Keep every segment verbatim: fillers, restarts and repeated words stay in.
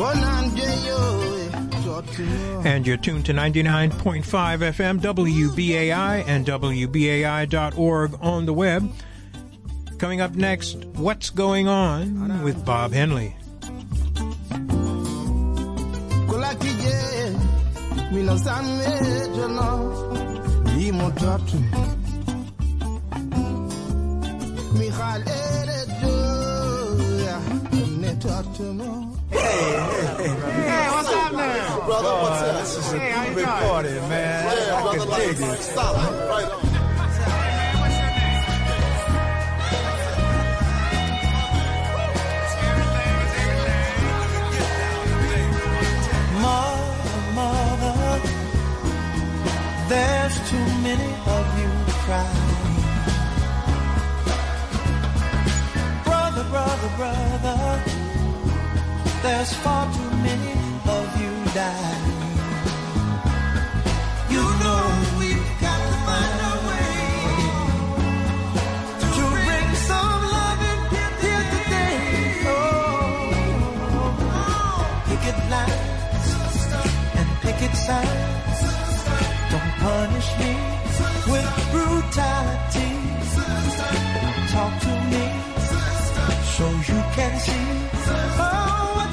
And you're tuned to ninety-nine point five F M W B A I and W B A I dot org on the web. Coming up next, What's Going On with Bob Henley. Hey, hey, hey, what's up now? Brother, oh, what's up? This is a hey, groovy party, man. Yeah, I brother, can dig it. Solid, right on. Mother, mother, there's too many of you crying. Brother, brother, brother, there's far too many of you dying. You know we've got to find a way to bring some love in here today. Oh, picket lines and picket signs don't punish me with brutality. Talk to me so you can see. Oh,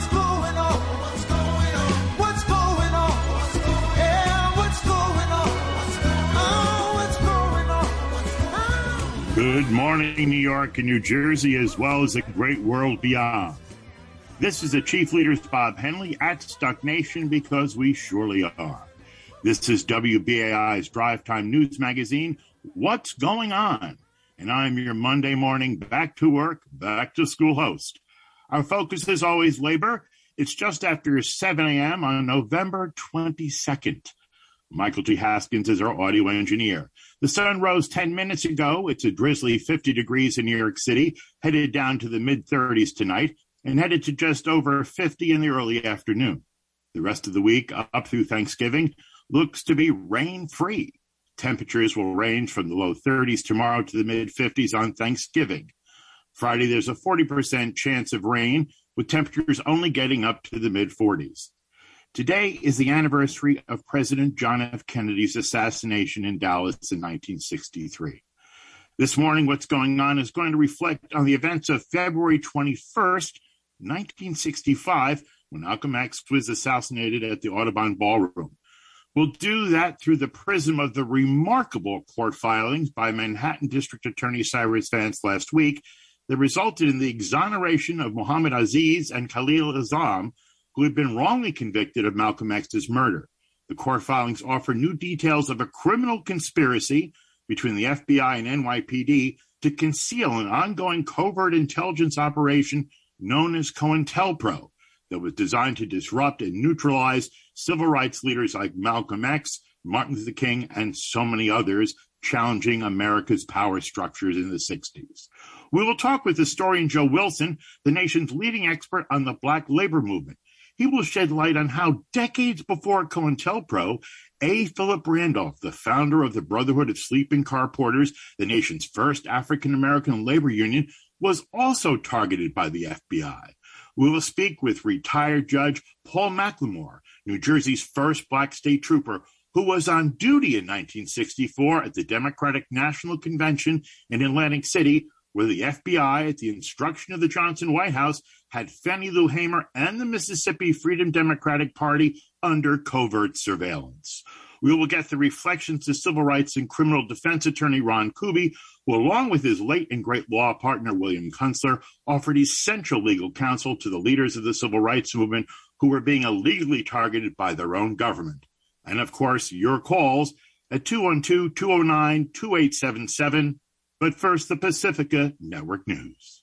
good morning, New York and New Jersey, as well as the great world beyond. This is the Chief Leaders Bob Henley at Stuck Nation, because we surely are. This is W B A I's Drive Time News Magazine, What's Going On? And I'm your Monday morning back to work, back to school host. Our focus is always labor. It's just after seven a.m. on November twenty-second. Michael G. Haskins is our audio engineer. The sun rose ten minutes ago. It's a drizzly fifty degrees in New York City, headed down to the mid-thirties tonight, and headed to just over fifty in the early afternoon. The rest of the week, up through Thanksgiving, looks to be rain-free. Temperatures will range from the low thirties tomorrow to the mid-fifties on Thanksgiving. Friday, there's a forty percent chance of rain, with temperatures only getting up to the mid-forties. Today is the anniversary of President John F. Kennedy's assassination in Dallas in nineteen sixty-three. This morning, What's Going On is going to reflect on the events of February twenty-first, nineteen sixty-five, when Malcolm X was assassinated at the Audubon Ballroom. We'll do that through the prism of the remarkable court filings by Manhattan District Attorney Cyrus Vance last week that resulted in the exoneration of Muhammad Aziz and Khalil Azam, who had been wrongly convicted of Malcolm X's murder. The court filings offer new details of a criminal conspiracy between the F B I and N Y P D to conceal an ongoing covert intelligence operation known as COINTELPRO that was designed to disrupt and neutralize civil rights leaders like Malcolm X, Martin Luther King, and so many others challenging America's power structures in the sixties. We will talk with historian Joe Wilson, the nation's leading expert on the Black labor movement. He will shed light on how decades before COINTELPRO, A. Philip Randolph, the founder of the Brotherhood of Sleeping Car Porters, the nation's first African-American labor union, was also targeted by the F B I. We will speak with retired Judge Paul McLemore, New Jersey's first Black state trooper, who was on duty in nineteen sixty-four at the Democratic National Convention in Atlantic City, where the F B I, at the instruction of the Johnson White House, had Fannie Lou Hamer and the Mississippi Freedom Democratic Party under covert surveillance. We will get the reflections of civil rights and criminal defense attorney Ron Kuby, who, along with his late and great law partner William Kunstler, offered essential legal counsel to the leaders of the civil rights movement who were being illegally targeted by their own government. And, of course, your calls at two one two, two oh nine, two eight seven seven. But first, the Pacifica Network News.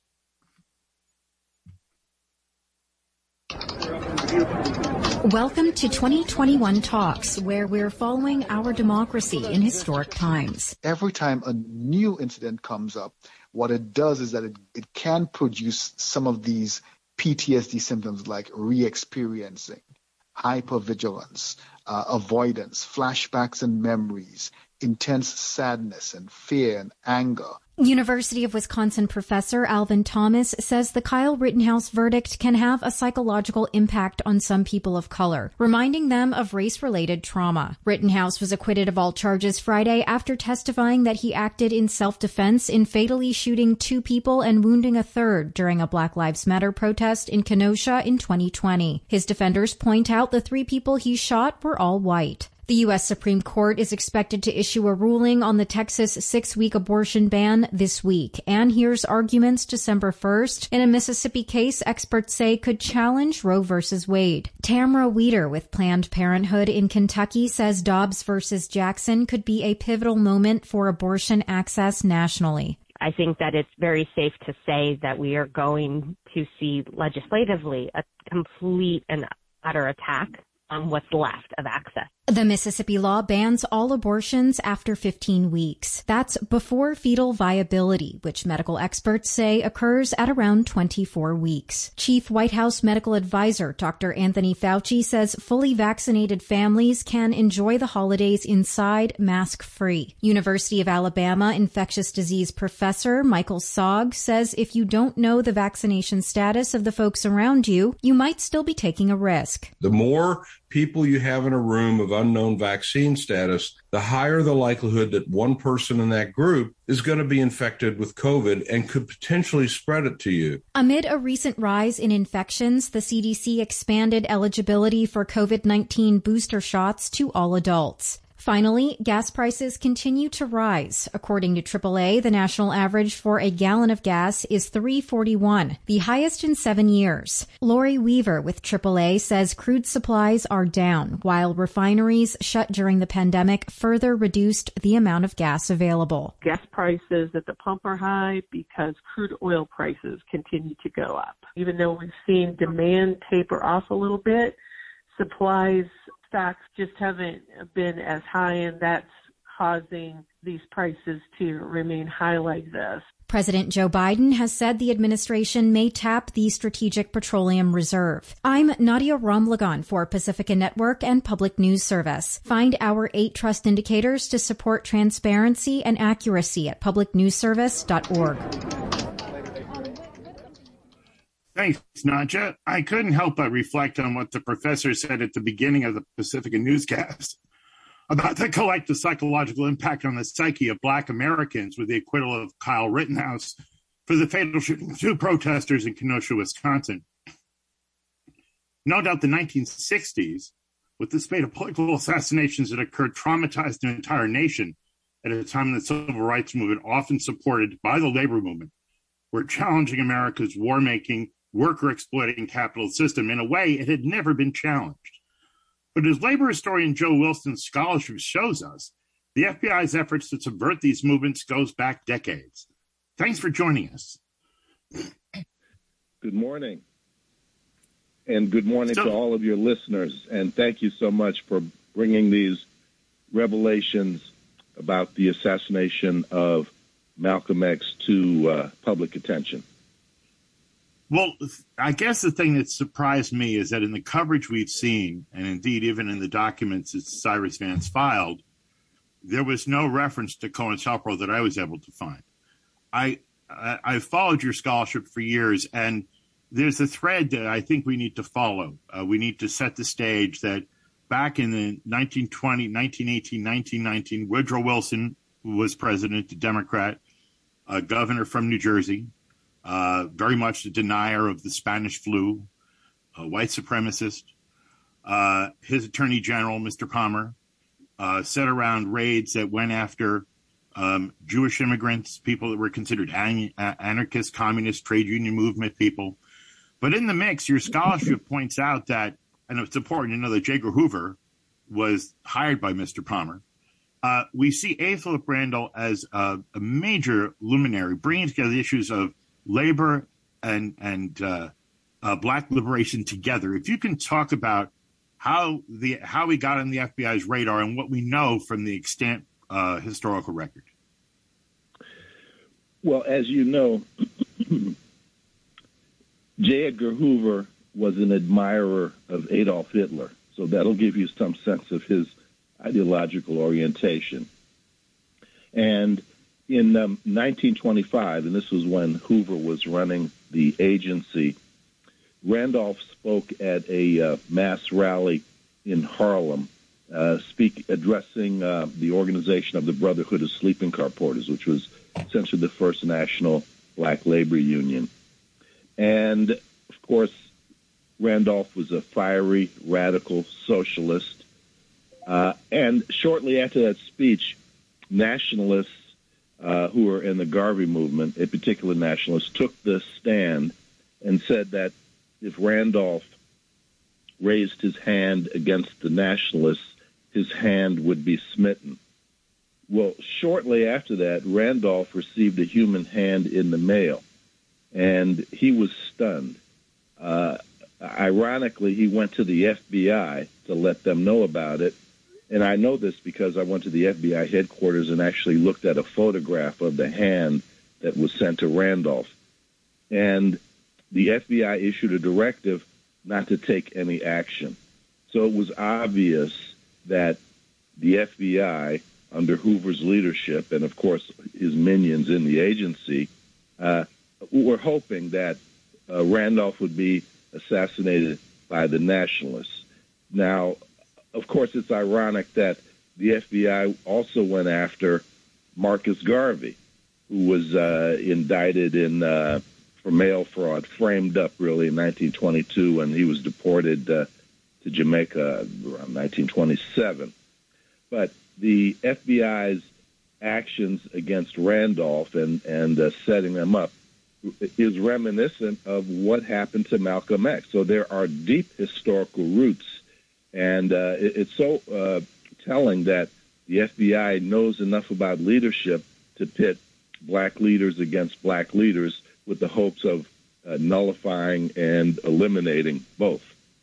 Welcome to twenty twenty-one Talks, where we're following our democracy in historic times. Every time a new incident comes up, what it does is that it, it can produce some of these P T S D symptoms like re-experiencing, hypervigilance, uh, avoidance, flashbacks and memories, intense sadness and fear and anger. University of Wisconsin professor Alvin Thomas says the Kyle Rittenhouse verdict can have a psychological impact on some people of color, reminding them of race-related trauma. Rittenhouse was acquitted of all charges Friday after testifying that he acted in self-defense in fatally shooting two people and wounding a third during a Black Lives Matter protest in Kenosha in twenty twenty. His defenders point out the three people he shot were all white. The U S Supreme Court is expected to issue a ruling on the Texas six-week abortion ban this week and hears arguments December first in a Mississippi case experts say could challenge Roe versus Wade. Tamara Weeder with Planned Parenthood in Kentucky says Dobbs versus Jackson could be a pivotal moment for abortion access nationally. I think that it's very safe to say that we are going to see legislatively a complete and utter attack on what's left of access. The Mississippi law bans all abortions after fifteen weeks. That's before fetal viability, which medical experts say occurs at around twenty-four weeks. Chief White House medical advisor Doctor Anthony Fauci says fully vaccinated families can enjoy the holidays inside, mask-free. University of Alabama infectious disease professor Michael Sogg says if you don't know the vaccination status of the folks around you, you might still be taking a risk. The more people you have in a room of unknown vaccine status, the higher the likelihood that one person in that group is going to be infected with COVID and could potentially spread it to you. Amid a recent rise in infections, the C D C expanded eligibility for COVID nineteen booster shots to all adults. Finally, gas prices continue to rise. According to triple A, the national average for a gallon of gas is three forty-one, the highest in seven years. Lori Weaver with triple A says crude supplies are down, while refineries shut during the pandemic further reduced the amount of gas available. Gas prices at the pump are high because crude oil prices continue to go up. Even though we've seen demand taper off a little bit, supplies stocks just haven't been as high, and that's causing these prices to remain high like this. President Joe Biden has said the administration may tap the Strategic Petroleum Reserve. I'm Nadia Ramlagan for Pacifica Network and Public News Service. Find our eight trust indicators to support transparency and accuracy at public news service dot org. Thanks, Nadja. I couldn't help but reflect on what the professor said at the beginning of the Pacifica newscast about the collective psychological impact on the psyche of Black Americans with the acquittal of Kyle Rittenhouse for the fatal shooting of two protesters in Kenosha, Wisconsin. No doubt the nineteen sixties, with the spate of political assassinations that occurred, traumatized the entire nation at a time when the civil rights movement, often supported by the labor movement, were challenging America's war-making, worker-exploiting capitalist system in a way it had never been challenged. But as labor historian Joe Wilson's scholarship shows us, the F B I's efforts to subvert these movements goes back decades. Thanks for joining us. Good morning. And good morning so, to all of your listeners. And thank you so much for bringing these revelations about the assassination of Malcolm X to uh, public attention. Well, I guess the thing that surprised me is that in the coverage we've seen, and indeed even in the documents that Cyrus Vance filed, there was no reference to Cohen Chalpro that I was able to find. I, I I've followed your scholarship for years, and there's a thread that I think we need to follow. Uh, we need to set the stage that back in the nineteen twenty, nineteen eighteen, nineteen nineteen, Woodrow Wilson was president, a Democrat, a governor from New Jersey, uh, very much a denier of the Spanish flu, a white supremacist. Uh, his attorney general, Mister Palmer, uh, set around raids that went after um, Jewish immigrants, people that were considered an- anarchist, communist, trade union movement people. But in the mix, your scholarship points out that, and it's important to know that J. Edgar Hoover was hired by Mister Palmer. Uh, we see A. Philip Randall as a, a major luminary, bringing together the issues of labor and and uh, uh, Black liberation together. If you can talk about how the how we got on the F B I's radar and what we know from the extant uh, historical record. Well, as you know, J. Edgar Hoover was an admirer of Adolf Hitler, so that'll give you some sense of his ideological orientation. And in um, nineteen twenty-five, and this was when Hoover was running the agency, Randolph spoke at a uh, mass rally in Harlem, uh, speak addressing uh, the organization of the Brotherhood of Sleeping Car Porters, which was essentially the first national black labor union. And, of course, Randolph was a fiery, radical socialist. Uh, and shortly after that speech, nationalists uh, who were in the Garvey movement, in particular nationalists, took the stand and said that if Randolph raised his hand against the nationalists, his hand would be smitten. Well, shortly after that, Randolph received a human hand in the mail, and he was stunned. Uh, ironically, he went to the F B I to let them know about it, and I know this because I went to the F B I headquarters and actually looked at a photograph of the hand that was sent to Randolph. And the F B I issued a directive not to take any action. So it was obvious that the F B I, under Hoover's leadership, and of course his minions in the agency, uh, were hoping that uh, Randolph would be assassinated by the nationalists. Now, of course, it's ironic that the F B I also went after Marcus Garvey, who was uh, indicted in uh, for mail fraud, framed up really in nineteen twenty-two, and he was deported uh, to Jamaica around nineteen twenty-seven. But the F B I's actions against Randolph and, and uh, setting them up is reminiscent of what happened to Malcolm X. So there are deep historical roots, and uh, it, it's so uh, telling that the F B I knows enough about leadership to pit black leaders against black leaders with the hopes of uh, nullifying and eliminating both.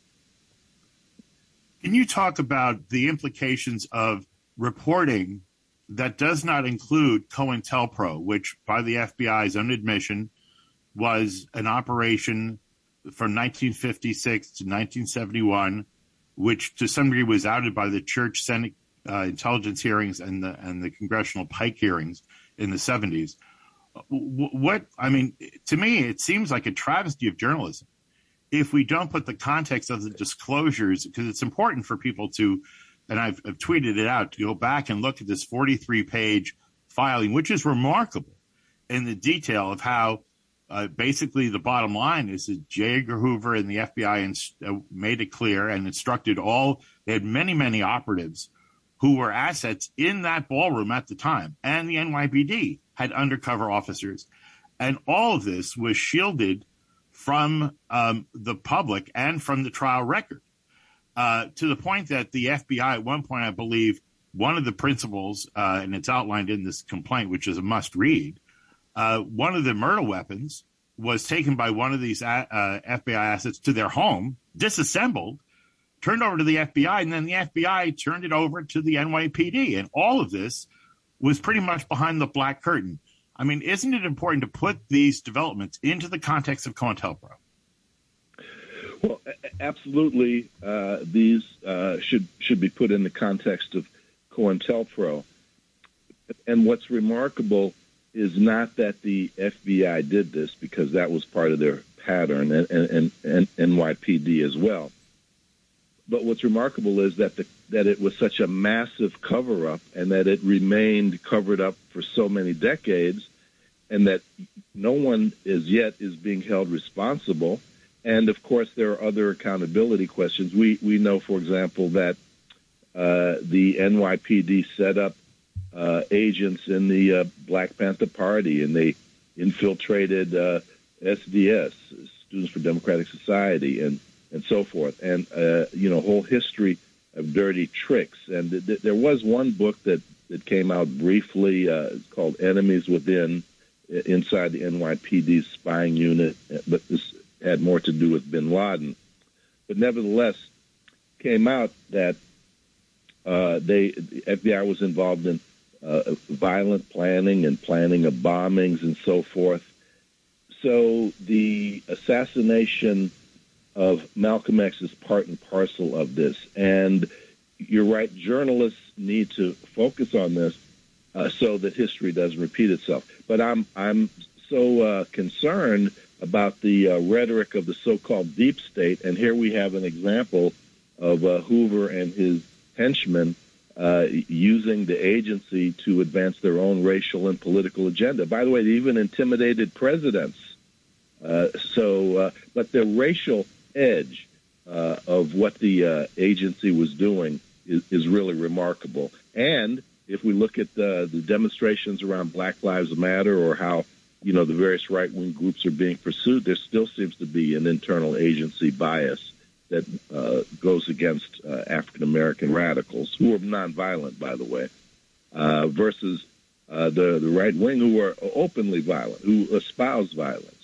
Can you talk about the implications of reporting that does not include COINTELPRO, which by the F B I's own admission was an operation from nineteen fifty-six to nineteen seventy-one, which to some degree was outed by the Church Senate uh, intelligence hearings and the and the Congressional Pike hearings in the seventies. What, I mean, to me, it seems like a travesty of journalism if we don't put the context of the disclosures, because it's important for people to, and I've, I've tweeted it out, to go back and look at this forty-three page filing, which is remarkable in the detail of how uh, basically the bottom line is that J. Edgar Hoover and the F B I inst- uh, made it clear and instructed all, they had many, many operatives who were assets in that ballroom at the time, and the N Y P D had undercover officers. And all of this was shielded from um, the public and from the trial record, uh, to the point that the F B I at one point, I believe, one of the principals, uh, and it's outlined in this complaint, which is a must read, uh, one of the murder weapons was taken by one of these uh, F B I assets to their home, disassembled, turned over to the F B I, and then the F B I turned it over to the N Y P D. And all of this was pretty much behind the black curtain. I mean, isn't it important to put these developments into the context of COINTELPRO? Well, absolutely. Uh, these uh, should should be put in the context of COINTELPRO. And what's remarkable is not that the F B I did this, because that was part of their pattern, and, and, and, and N Y P D as well. But what's remarkable is that the, that it was such a massive cover-up, and that it remained covered up for so many decades, and that no one as yet is being held responsible. And, of course, there are other accountability questions. We we know, for example, that uh, the N Y P D set up uh, agents in the uh, Black Panther Party, and they infiltrated uh, S D S, Students for Democratic Society, and and so forth, and, uh, you know, whole history of dirty tricks. And th- th- there was one book that, that came out briefly uh, called Enemies Within, inside the N Y P D's spying unit, but this had more to do with bin Laden. But nevertheless, came out that uh, they, the F B I was involved in uh, violent planning and planning of bombings and so forth. So the assassination of Malcolm X is part and parcel of this. And you're right, journalists need to focus on this, uh, so that history doesn't repeat itself. But I'm I'm so uh, concerned about the uh, rhetoric of the so-called deep state, and here we have an example of uh, Hoover and his henchmen uh, using the agency to advance their own racial and political agenda. By the way, they even intimidated presidents. Uh, so, uh, but the racial edge uh, of what the uh, agency was doing is, is really remarkable. And if we look at the, the demonstrations around Black Lives Matter, or how, you know, the various right-wing groups are being pursued, there still seems to be an internal agency bias that uh, goes against uh, African-American radicals, who are nonviolent, by the way, uh, versus uh, the, the right wing, who are openly violent, who espouse violence.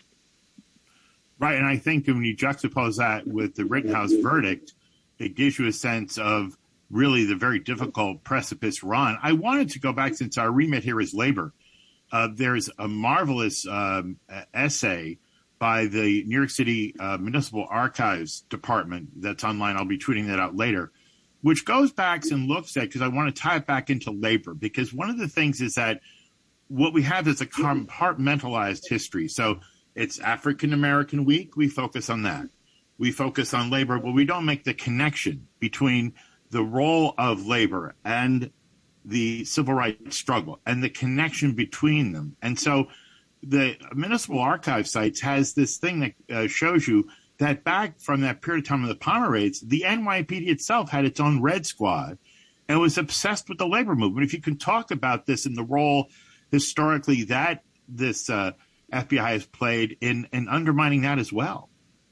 Right, and I think when you juxtapose that with the Rittenhouse verdict, it gives you a sense of really the very difficult precipice we're on. I wanted to go back, since our remit here is labor. Uh, there's a marvelous um, essay by the New York City uh, Municipal Archives Department that's online. I'll be tweeting that out later, which goes back and looks at, because I want to tie it back into labor, because one of the things is that what we have is a compartmentalized history. So it's African American Week. We focus on that. We focus on labor, but we don't make the connection between the role of labor and the civil rights struggle and the connection between them. And so the Municipal Archive sites has this thing that uh, shows you that back from that period of time of the Palmer raids, the N Y P D itself had its own Red Squad and was obsessed with the labor movement. If you can talk about this and the role historically that this uh, F B I has played in, in undermining that as well.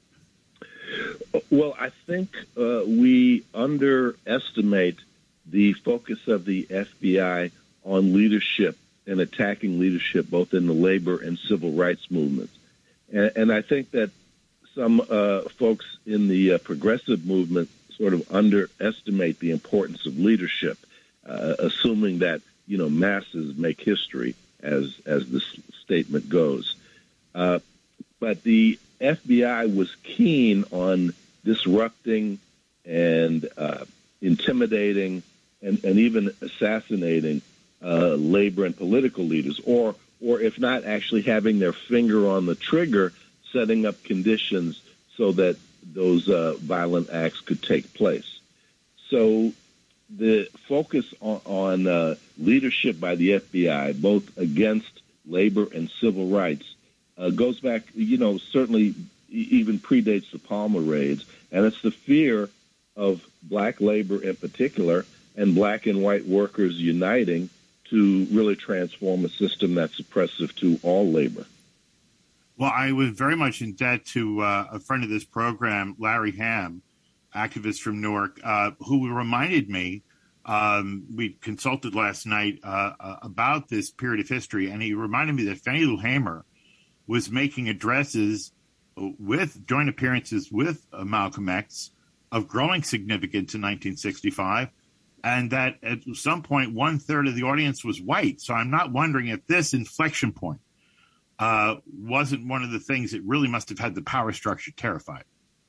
Well, I think uh, we underestimate the focus of the F B I on leadership and attacking leadership both in the labor and civil rights movements. And, and I think that some uh, folks in the uh, progressive movement sort of underestimate the importance of leadership, uh, assuming that, you know, masses make history, as as this statement goes. Uh, but the F B I was keen on disrupting and uh, intimidating and, and even assassinating uh, labor and political leaders, or or if not, actually having their finger on the trigger, setting up conditions so that those uh, violent acts could take place. So the focus on, on uh, leadership by the F B I, both against labor and civil rights, uh, goes back, you know, certainly even predates the Palmer raids, and it's the fear of black labor in particular and black and white workers uniting to really transform a system that's oppressive to all labor. Well, I was very much in debt to uh, a friend of this program, Larry Ham, activist from Newark, uh, who reminded me, um, we consulted last night uh, uh, about this period of history, and he reminded me that Fannie Lou Hamer was making addresses with joint appearances with uh, Malcolm X of growing significance in nineteen sixty-five, and that at some point one third of the audience was white. So I'm not wondering if this inflection point uh, wasn't one of the things that really must have had the power structure terrified.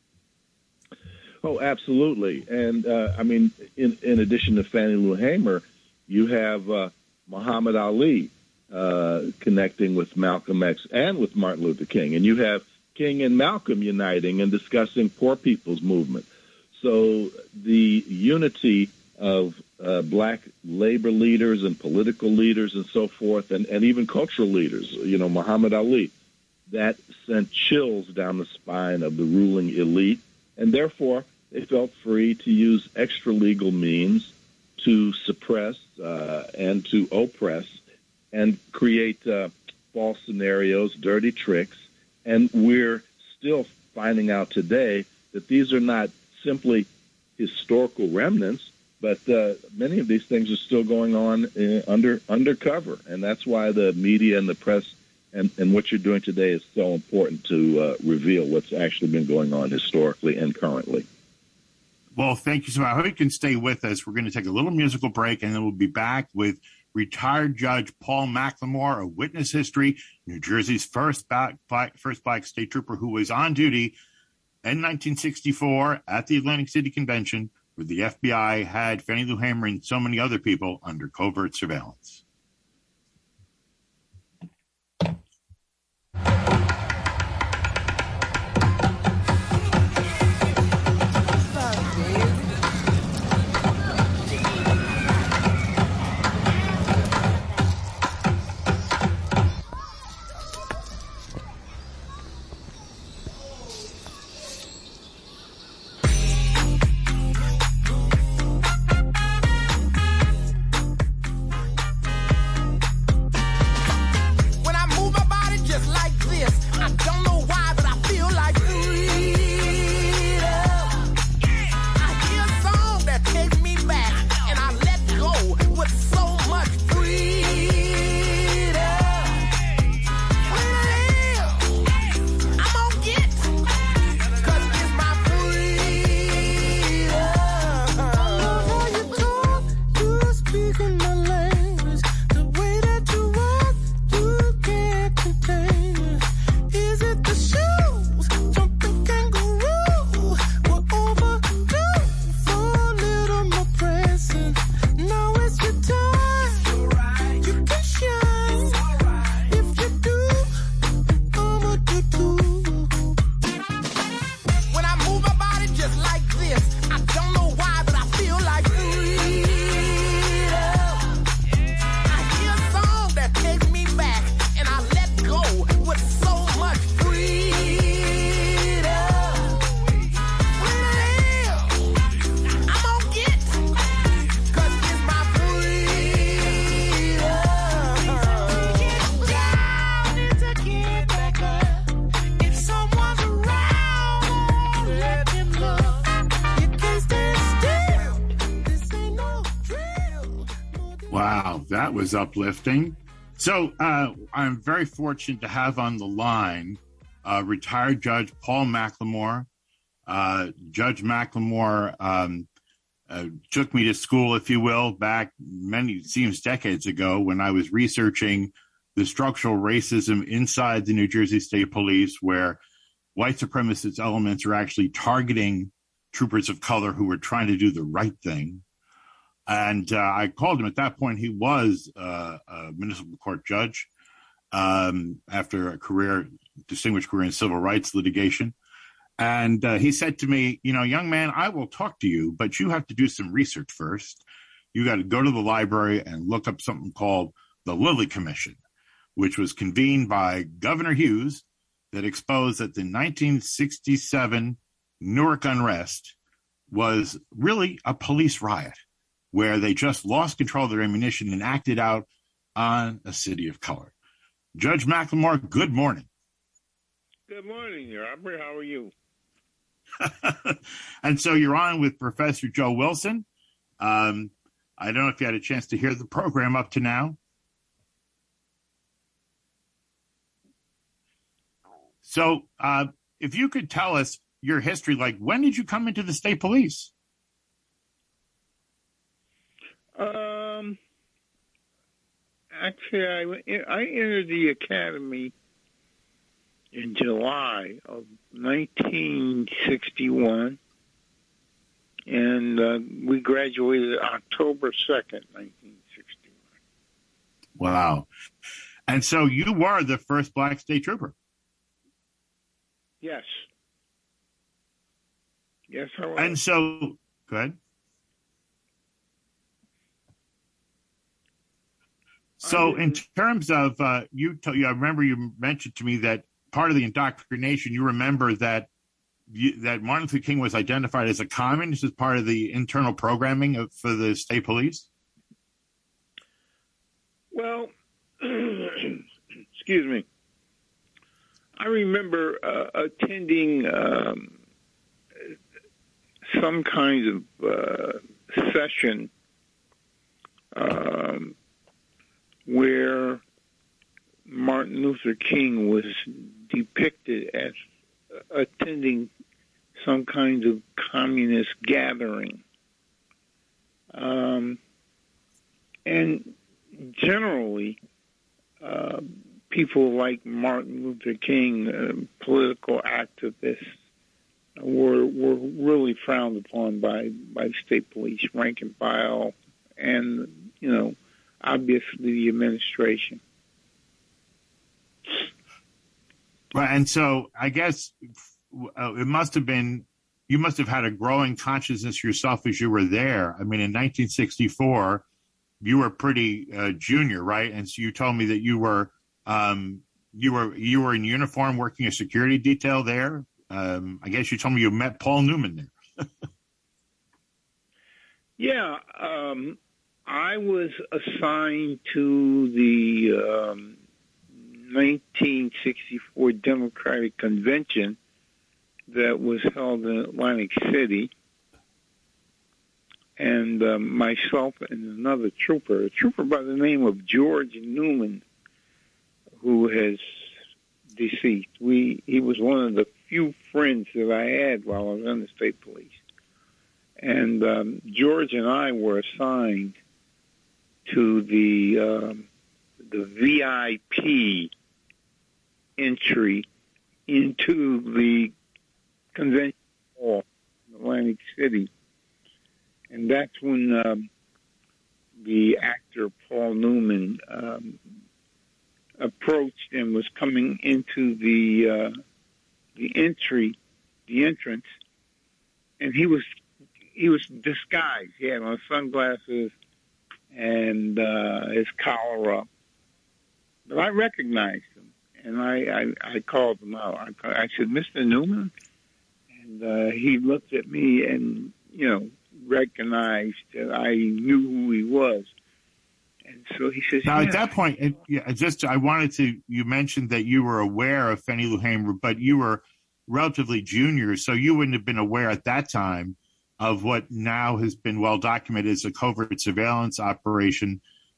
Oh, absolutely. And uh, I mean, in, in addition to Fannie Lou Hamer, you have uh, Muhammad Ali uh, connecting with Malcolm X and with Martin Luther King, and you have King and Malcolm uniting and discussing poor people's movement. So the unity of uh, black labor leaders and political leaders and so forth, and, and even cultural leaders, you know, Muhammad Ali, that sent chills down the spine of the ruling elite, and therefore they felt free to use extra legal means to suppress uh, and to oppress and create uh, false scenarios, dirty tricks. And we're still finding out today that these are not simply historical remnants, but uh, many of these things are still going on uh, under undercover. And that's why the media and the press and, and what you're doing today is so important to uh, reveal what's actually been going on historically and currently. Well, thank you so much. I hope you can stay with us. We're going to take a little musical break, and then we'll be back with retired Judge Paul McLemore of Witness History, New Jersey's first black, black, first black state trooper who was on duty in nineteen sixty-four at the Atlantic City Convention, where the F B I had Fannie Lou Hamer and so many other people under covert surveillance. that was uplifting. So uh, I'm very fortunate to have on the line uh, retired Judge Paul McLemore. Uh, Judge McLemore um, uh, took me to school, if you will, back many, it seems decades ago when I was researching the structural racism inside the New Jersey State Police, where white supremacist elements are actually targeting troopers of color who were trying to do the right thing. And uh, I called him. At that point, he was uh, a municipal court judge um, after a career, distinguished career in civil rights litigation. And uh, he said to me, you know, young man, I will talk to you, but you have to do some research first. You got to go to the library and look up something called the Lilly Commission, which was convened by Governor Hughes, that exposed that the nineteen sixty-seven Newark unrest was really a police riot, where they just lost control of their ammunition and acted out on a city of color. Judge McLemore, good morning. Good morning, Robert. How are you? And so you're on with Professor Joe Wilson. Um, I don't know if you had a chance to hear the program up to now. So uh, if you could tell us your history, like when did you come into the state police? Um, actually, I, I entered the academy in July of nineteen sixty-one, and uh, we graduated October second, nineteen sixty-one. Wow. And so you were the first black state trooper? Yes. Yes, I was. And so, go ahead. So in terms of, uh, you, t- I remember you mentioned to me that part of the indoctrination, you remember that you, that Martin Luther King was identified as a communist as part of the internal programming of, for the state police? Well, excuse me. I remember uh, attending um, some kind of uh, session um, where Martin Luther King was depicted as attending some kind of communist gathering. Um, and generally, uh, people like Martin Luther King, uh, political activists, were were really frowned upon by, by state police, rank and file, and, you know, obviously the administration. Right, and so I guess uh, it must have been, you must have had a growing consciousness yourself as you were there. I mean, in nineteen sixty-four, you were pretty uh, junior, right? And so you told me that you were um, you were you were in uniform working a security detail there. Um, I guess you told me you met Paul Newman there. Yeah, um, I was assigned to the um, nineteen sixty-four Democratic Convention that was held in Atlantic City, and um, myself and another trooper, a trooper by the name of George Newman, who has deceased. We he was one of the few friends that I had while I was in the state police, and um, George and I were assigned to the um, the V I P entry into the convention hall in Atlantic City. And that's when um, the actor Paul Newman um, approached and was coming into the uh, the entry, the entrance, and he was he was disguised. He had on sunglasses and uh, his collar up. But I recognized him, and I, I, I called him out. I, I said, "Mister Newman," and uh, he looked at me and, you know, recognized that I knew who he was. And so he says, now, yeah. At that point, it, yeah, just I wanted to, you mentioned that you were aware of Fannie Lou Hamer, but you were relatively junior, so you wouldn't have been aware at that time of what now has been well documented as a covert surveillance operation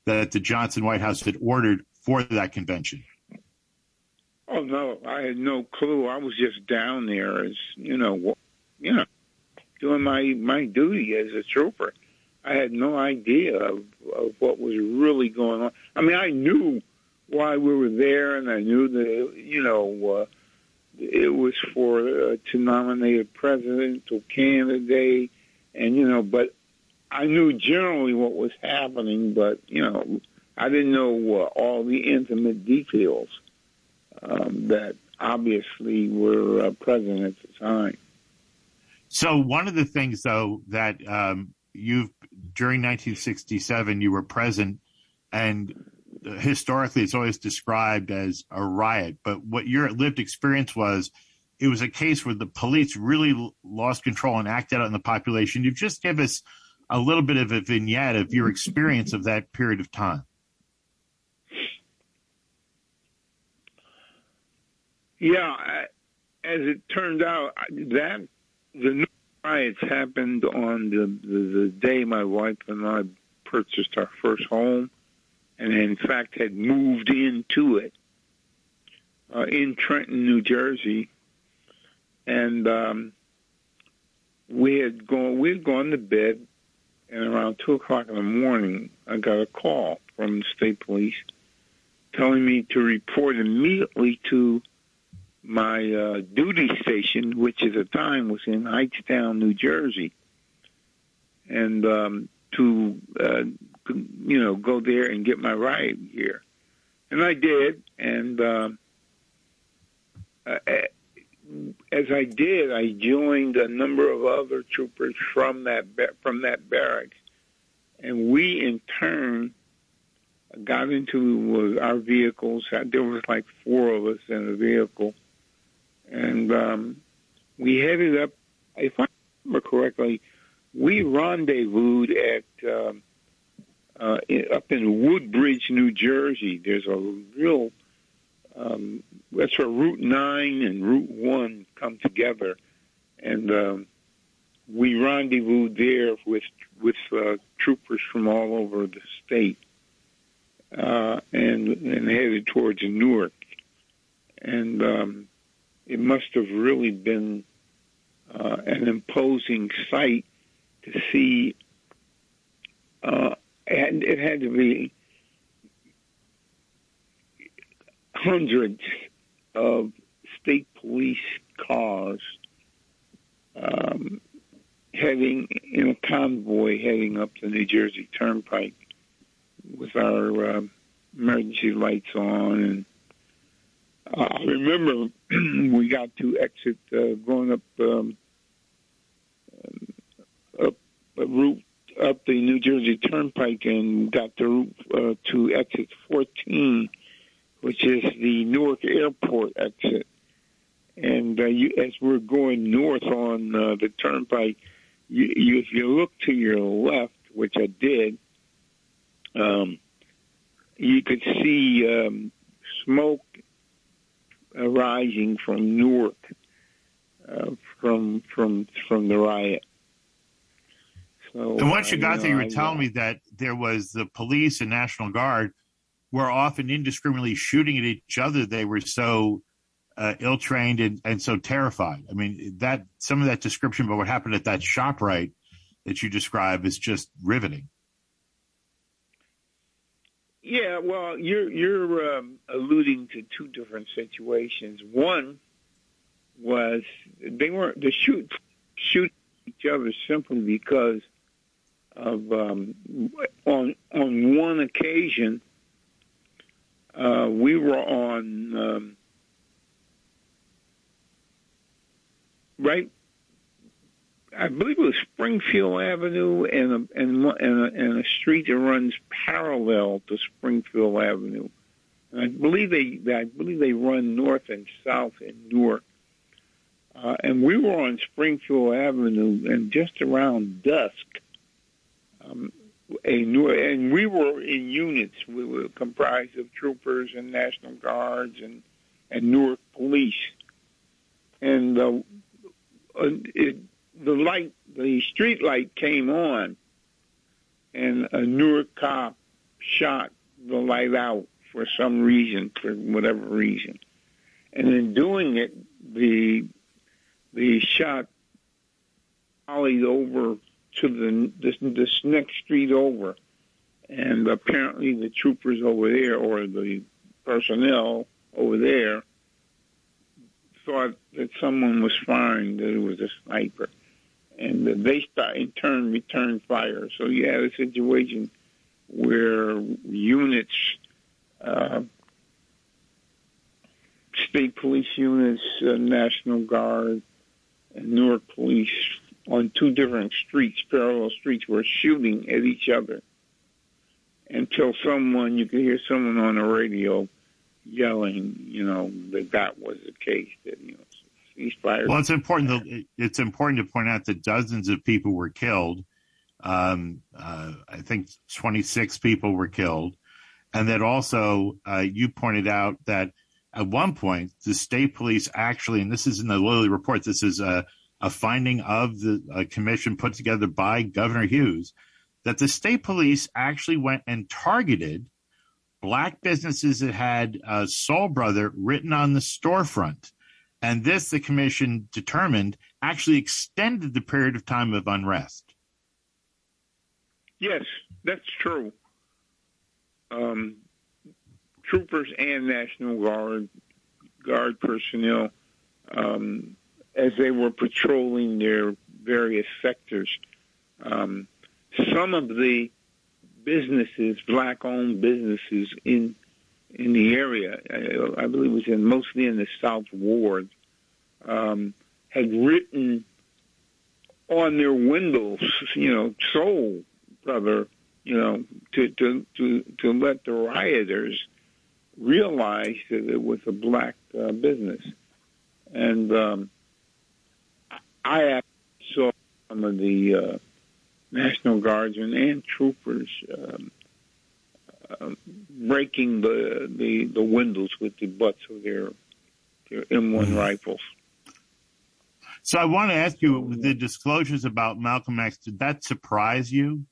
that the Johnson White House had ordered for that convention? Oh no, I had no clue. I was just down there as you know, you know, doing my my duty as a trooper. I had no idea of, of what was really going on. I mean, I knew why we were there, and I knew that you know uh, it was for uh, to nominate a presidential candidate, and you know, but I knew generally what was happening, but you know, I didn't know uh, all the intimate details. Um, that obviously were uh, present at the time. So one of the things, though, that um, you've during nineteen sixty-seven you were present, and historically it's always described as a riot. But what your lived experience was, it was a case where the police really lost control and acted out on the population. You just give us a little bit of a vignette of your experience of that period of time. Yeah, as it turned out, that the riots happened on the, the, the day my wife and I purchased our first home, and in fact had moved into it uh, in Trenton, New Jersey, and um, we had gone we had gone to bed, and around two o'clock in the morning, I got a call from the state police telling me to report immediately to my uh, duty station, which at the time was in Hightstown, New Jersey, and um, to, uh, you know, go there and get my riot gear. And I did, and um, uh, as I did, I joined a number of other troopers from that from that barracks, and we, in turn, got into uh, our vehicles. There was like four of us in a vehicle. And um, we headed up, if I remember correctly, we rendezvoused at uh, uh, up in Woodbridge, New Jersey. There's a real, um, that's where Route nine and Route one come together. And um, we rendezvoused there with, with uh, troopers from all over the state uh, and, and headed towards Newark. And um, it must have really been uh, an imposing sight to see. Uh, and it had to be hundreds of state police cars um, heading in a convoy heading up the New Jersey Turnpike with our uh, emergency lights on. And I remember we got to exit uh, going up um, up a route up the New Jersey Turnpike and got to uh, to exit fourteen, which is the Newark Airport exit. And uh, you, as we're going north on uh, the Turnpike, you, you, if you look to your left, which I did, um, you could see um, smoke arising from Newark, uh, from from from the riot. So, and once you got uh, there, you were I, telling me that there was the police and National Guard were often indiscriminately shooting at each other. They were so uh, ill-trained and, and so terrified. I mean, that some of that description about what happened at that ShopRite that you describe is just riveting. Yeah, well, you're you're um, alluding to two different situations. One was they weren't they shoot shoot each other simply because of um, on on one occasion uh, we were on um, right. I believe it was Springfield Avenue and a, and, and, a, and a street that runs parallel to Springfield Avenue. And I believe they I believe they run north and south in Newark. Uh, and we were on Springfield Avenue, and just around dusk, um, a Newark, and we were in units. We were comprised of troopers and National Guards and and Newark Police. And uh, it. The light, the street light came on, and a Newark cop shot the light out for some reason, for whatever reason. And in doing it, the the shot volleyed over to the this, this next street over, and apparently the troopers over there, or the personnel over there, thought that someone was firing, that it was a sniper, and they start, in turn returned fire. So you had a situation where units, uh, state police units, uh, National Guard, and Newark Police on two different streets, parallel streets, were shooting at each other until someone, you could hear someone on the radio yelling, you know, that that was the case, that, you know, ceasefire. Well, it's important to, it's important to point out that dozens of people were killed. Um, uh, I think twenty-six people were killed. And that also, uh, you pointed out that at one point, the state police actually, and this is in the Lilly report, this is a, a finding of the a commission put together by Governor Hughes, that the state police actually went and targeted black businesses that had uh, Soul Brother written on the storefront. And this, the commission determined, actually extended the period of time of unrest. Yes, that's true. Um, troopers and National Guard, Guard personnel, um, as they were patrolling their various sectors, um, some of the businesses, black-owned businesses in in the area, I, I believe it was in mostly in the South Ward, um, had written on their windows, you know, Soul Brother, you know, to to to, to let the rioters realize that it was a black uh, business. And um, I actually saw some of the uh, National Guardsmen and troopers um, uh, breaking the, the the windows with the butts of their their M one mm-hmm. rifles. So I want to ask you, the disclosures about Malcolm X, did that surprise you?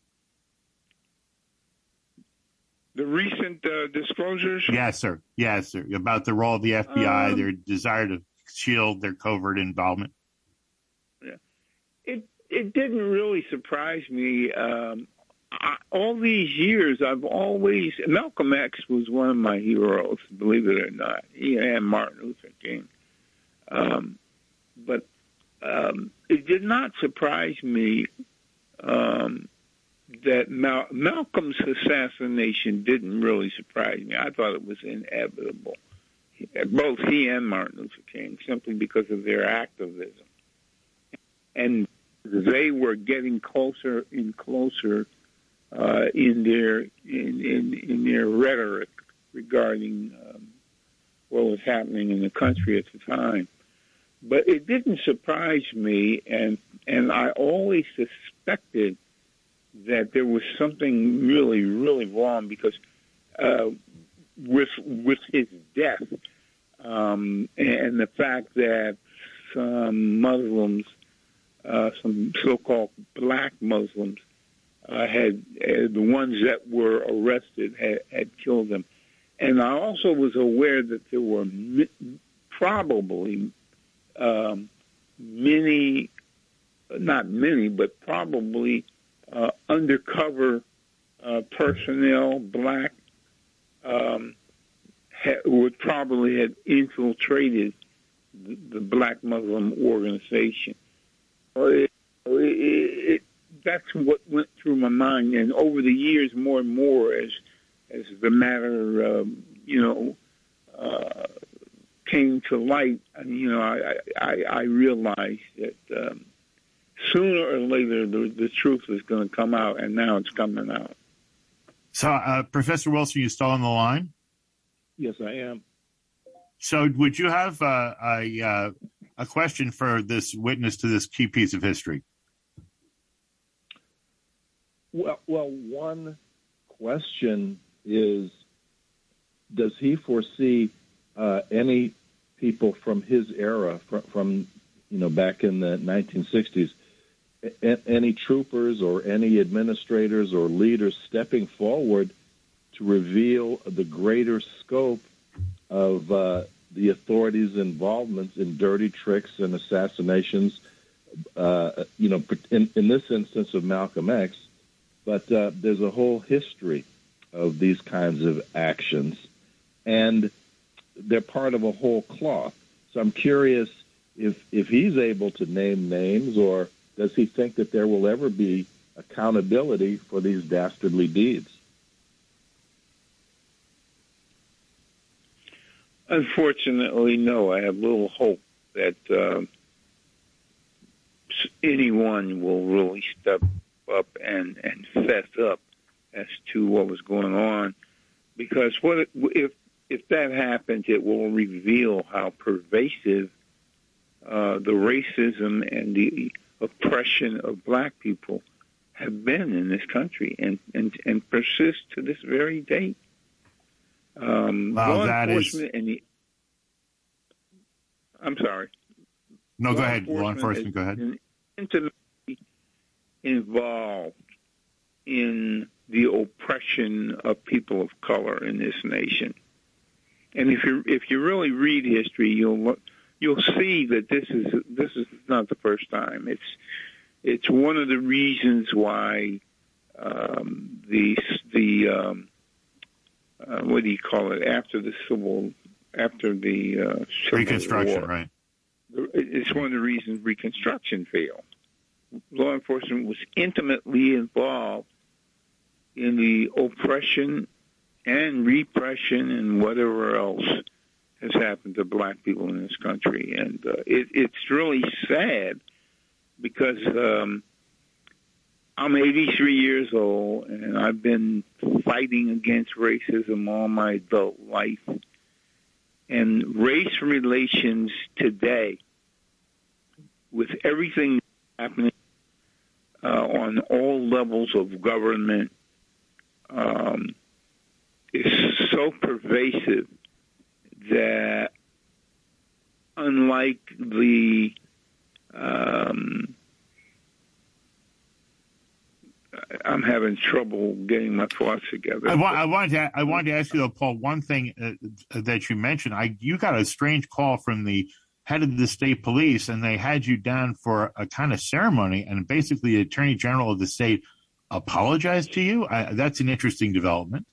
The recent uh, disclosures? Yes, sir. Yes, sir. About the role of the F B I, um, their desire to shield their covert involvement. Yeah. It it didn't really surprise me. Um, I, all these years, I've always... Malcolm X was one of my heroes, believe it or not. He and Martin Luther King. Um, but um, it did not surprise me um, that Mal- Malcolm's assassination didn't really surprise me. I thought it was inevitable. Both he and Martin Luther King, simply because of their activism. And they were getting closer and closer uh, in their in, in, in their rhetoric regarding um, what was happening in the country at the time. But it didn't surprise me, and and I always suspected that there was something really, really wrong, because uh, with with his death um, and the fact that some Muslims, uh, some so-called black Muslims, uh, had uh, the ones that were arrested had, had killed him, and I also was aware that there were mi- probably um, many, not many, but probably uh, undercover uh, personnel, black, um, ha- would probably have infiltrated the, the black Muslim organization. It, it, it, that's what went through my mind, and over the years, more and more, as as the matter, um, you know, uh, came to light, you know, I I, I realized that um, sooner or later the, the truth is going to come out, and now it's coming out. So, uh, Professor Wilson, you still on the line? Yes, I am. So, would you have uh, a uh, a question for this witness to this key piece of history? Well, well, one question is: does he foresee uh, any people from his era, from, from you know back in the nineteen sixties, a- any troopers or any administrators or leaders stepping forward to reveal the greater scope of uh, the authorities' involvement in dirty tricks and assassinations, uh, you know, in, in this instance of Malcolm X. But uh, there's a whole history of these kinds of actions, and they're part of a whole cloth. So I'm curious if if he's able to name names, or does he think that there will ever be accountability for these dastardly deeds? Unfortunately, no. I have little hope that uh, anyone will really step up and, and fess up as to what was going on, because what if if that happens, it will reveal how pervasive uh, the racism and the oppression of black people have been in this country, and, and, and persist to this very date. Um, wow, law that enforcement is... and the, I'm sorry. No, law go ahead. Law enforcement, has go ahead. been intimately involved in the oppression of people of color in this nation. And if you if you really read history, you'll you'll see that this is this is not the first time. It's it's one of the reasons why um, the the um, uh, what do you call it after the civil after the uh, Civil Reconstruction, War, right? It's one of the reasons Reconstruction failed. Law enforcement was intimately involved in the oppression and repression and whatever else has happened to black people in this country. And uh, it, it's really sad because um, I'm eighty-three years old, and I've been fighting against racism all my adult life. And race relations today, with everything happening uh, on all levels of government, um, is so pervasive that, unlike the um, I'm having trouble getting my thoughts together. I, wa- I wanted to. I wanted to ask you, though, Paul. One thing uh, that you mentioned, I you got a strange call from the head of the state police, and they had you down for a kind of ceremony, and basically, the attorney general of the state apologized to you. I, that's an interesting development.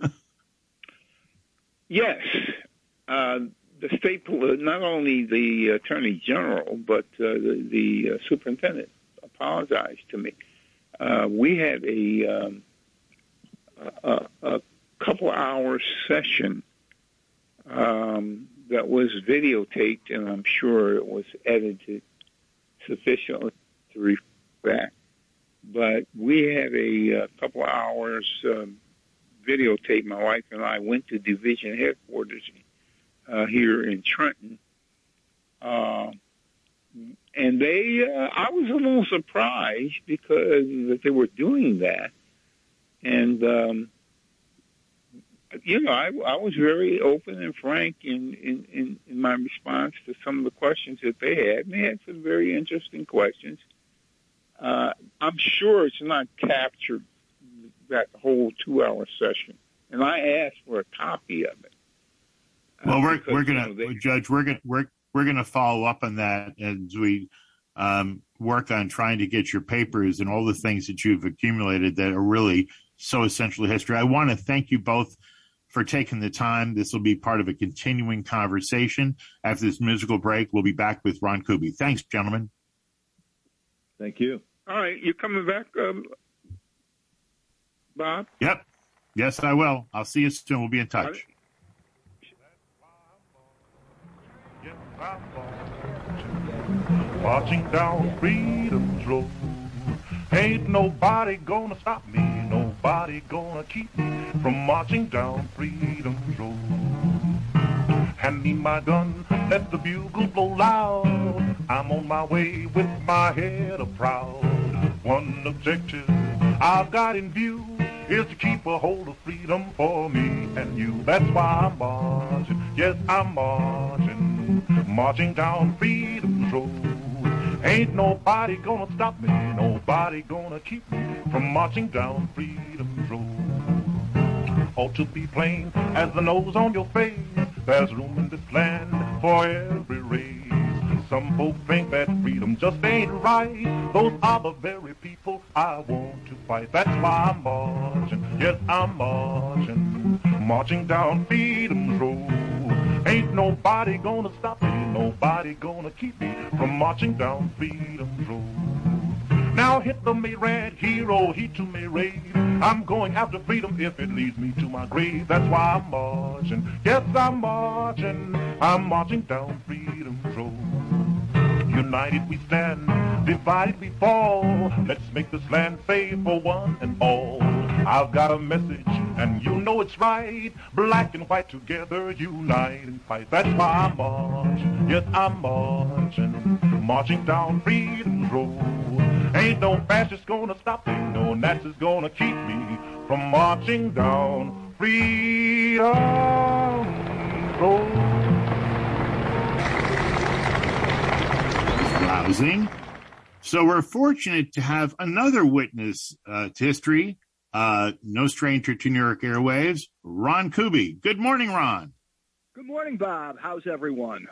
Yes, uh, the state police, not only the attorney general, but uh, the, the uh, superintendent apologized to me. Uh, we had a, um, a, a couple hour session um, that was videotaped, and I'm sure it was edited sufficiently to reflect that. But we had a, a couple of hours um, videotape. My wife and I went to division headquarters uh, here in Trenton. Uh, And they, uh, I was a little surprised because that they were doing that. And, um, you know, I, I was very open and frank in, in, in, in my response to some of the questions that they had. And they had some very interesting questions. Uh, I'm sure it's not captured, that whole two-hour session. And I asked for a copy of it. Well, uh, we're because, we're gonna, you know, they, Judge. We're gonna we're we're gonna follow up on that as we um, work on trying to get your papers and all the things that you've accumulated that are really so essential to history. I want to thank you both for taking the time. This will be part of a continuing conversation. After this musical break, we'll be back with Ron Kuby. Thanks, gentlemen. Thank you. all right, you coming back, um, Bob? Yep. Yes, I will. I'll see you soon. We'll be in touch. Marching down Freedom's Road. Ain't nobody gonna stop me, nobody gonna keep me from marching down Freedom's Road. Hand me my gun, let the bugle blow loud. I'm on my way with my head up proud. One objective I've got in view is to keep a hold of freedom for me and you. That's why I'm marching, yes, I'm marching, marching down Freedom's Road. Ain't nobody gonna stop me, nobody gonna keep me from marching down Freedom's Road. ought to be plain as the nose on your face. There's room in this land for every race. Some folks think that freedom just ain't right. Those are the very people I want to fight. That's why I'm marching, yes, I'm marching, marching down Freedom's Road. Ain't nobody gonna stop me, nobody gonna keep me from marching down Freedom's Road. Now hit the me red hero, he to me raid. I'm going after freedom if it leads me to my grave. That's why I'm marching, yes, I'm marching, I'm marching down Freedom's Road. United we stand, divided we fall. Let's make this land safe for one and all. I've got a message, and you know it's right. Black and white together, unite and fight. That's why I'm marching, yes, I'm marching, marching down Freedom's Road. Ain't no fascist gonna stop me, no Nazis gonna keep me from marching down Freedom's Road. Rousing. So we're fortunate to have another witness uh, to history, uh, no stranger to New York airwaves, Ron Kuby. Good morning, Ron. Good morning, Bob. How's everyone?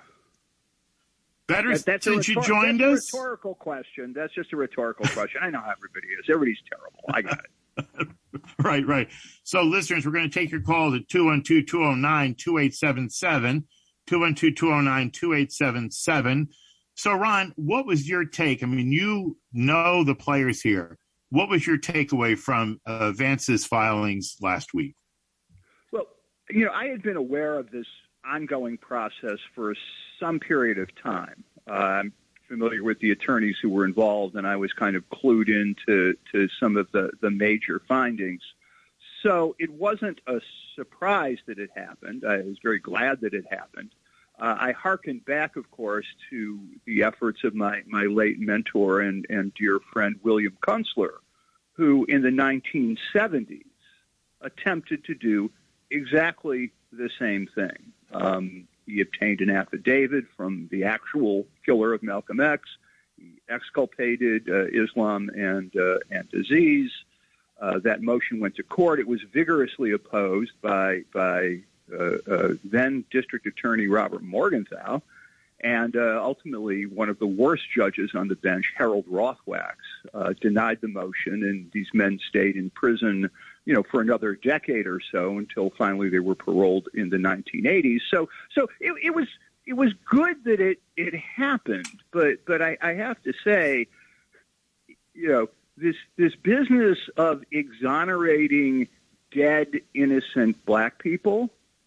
Better that, that's since rhetor- you joined that's us? That's a rhetorical question. That's just a rhetorical question. I know how everybody is. Everybody's terrible. I got it. Right, right. So, listeners, we're going to take your calls at two one two, two oh nine, two eight seven seven, two one two, two oh nine, two eight seven seven. So, Ron, what was your take? I mean, you know the players here. What was your takeaway from uh, Vance's filings last week? Well, you know, I had been aware of this ongoing process for some period of time. Uh, I'm familiar with the attorneys who were involved, and I was kind of clued into to some of the, the major findings. So it wasn't a surprise that it happened. I was very glad that it happened. Uh, I hearkened back, of course, to the efforts of my, my late mentor and, and dear friend William Kunstler, who in the nineteen seventies attempted to do exactly the same thing. Um, he obtained an affidavit from the actual killer of Malcolm X. He exculpated uh, Islam and, uh, and Aziz. Uh, that motion went to court. It was vigorously opposed by by uh, uh, then District Attorney Robert Morgenthau, and uh, ultimately one of the worst judges on the bench, Harold Rothwax, uh, denied the motion, and these men stayed in prison, you know, for another decade or so until finally they were paroled in the nineteen eighties. So, so it, it was it was good that it it happened, but but I, I have to say, you know, this this business of exonerating dead, innocent black people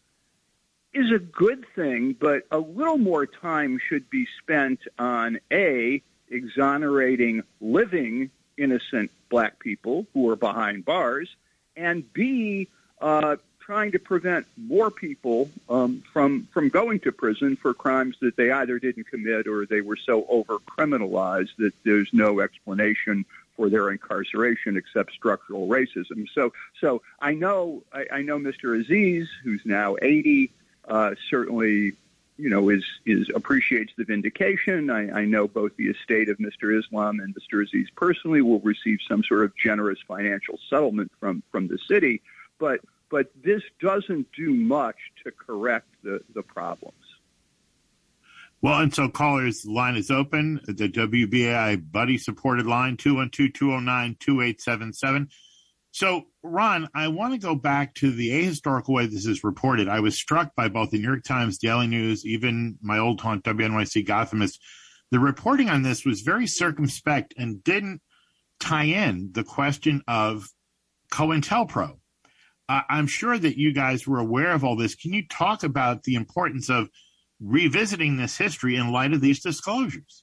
is a good thing, but a little more time should be spent on A, exonerating living, innocent black people who are behind bars, and B, uh, trying to prevent more people um, from from going to prison for crimes that they either didn't commit or they were so over-criminalized that there's no explanation for their incarceration except structural racism. So, so I know I, I know Mister Aziz, who's now eighty, uh, certainly, you know, is is appreciates the vindication. I, I know both the estate of Mister Islam and Mister Aziz personally will receive some sort of generous financial settlement from from the city, but but this doesn't do much to correct the the problems. Well, and so callers, the line is open. The W B A I Buddy supported line, two one two, two oh nine, two eight seven seven. So, Ron, I want to go back to the ahistorical way this is reported. I was struck by both the New York Times, Daily News, even my old haunt, W N Y C Gothamist. The reporting on this was very circumspect and didn't tie in the question of COINTELPRO. Uh, I'm sure that you guys were aware of all this. Can you talk about the importance of revisiting this history in light of these disclosures?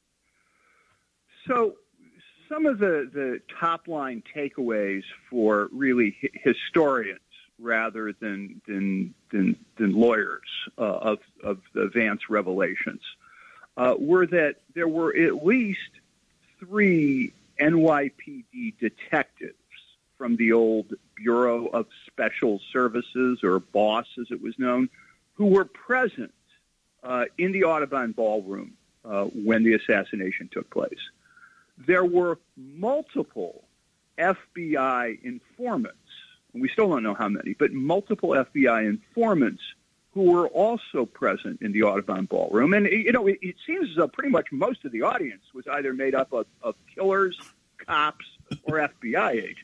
So some of the, the top-line takeaways for really hi- historians rather than than than, than lawyers uh, of, of the Vance revelations uh, were that there were at least three N Y P D detectives from the old Bureau of Special Services, or BOSS as it was known, who were present Uh, in the Audubon Ballroom uh, when the assassination took place. There were multiple F B I informants and we still don't know how many, but multiple F B I informants who were also present in the Audubon Ballroom. And, you know, it, it seems as though pretty much most of the audience was either made up of, of killers, cops, or F B I agents.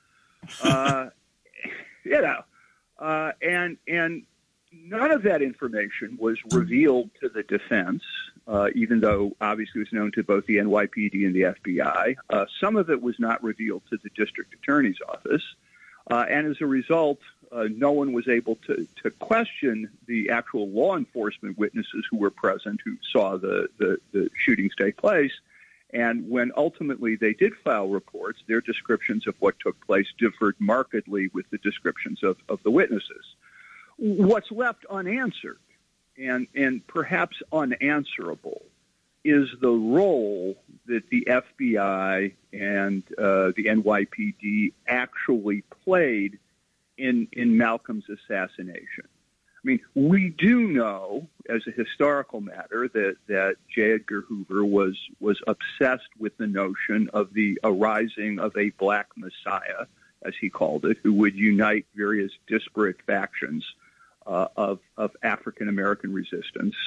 Uh, you know, uh, and and none of that information was revealed to the defense, uh, even though obviously it was known to both the N Y P D and the F B I. Uh, some of it was not revealed to the district attorney's office. Uh, and as a result, uh, no one was able to, to question the actual law enforcement witnesses who were present, who saw the, the, the shootings take place. And when ultimately they did file reports, their descriptions of what took place differed markedly with the descriptions of, of the witnesses. What's left unanswered, and, and perhaps unanswerable, is the role that the F B I and uh, the N Y P D actually played in, in Malcolm's assassination. I mean, we do know, as a historical matter, that, that J. Edgar Hoover was, was obsessed with the notion of the arising of a black messiah, as he called it, who would unite various disparate factions uh, of, of African-American resistance.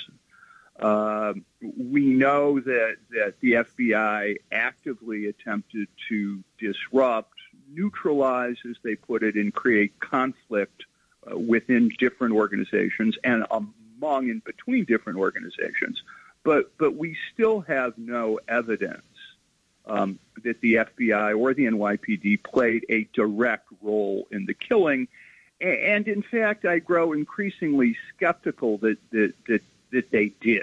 Uh, we know that, that the F B I actively attempted to disrupt, neutralize, as they put it, and create conflict uh, within different organizations and among and between different organizations. But, but we still have no evidence um, that the F B I or the N Y P D played a direct role in the killing. And, in fact, I grow increasingly skeptical that, that, that that they did.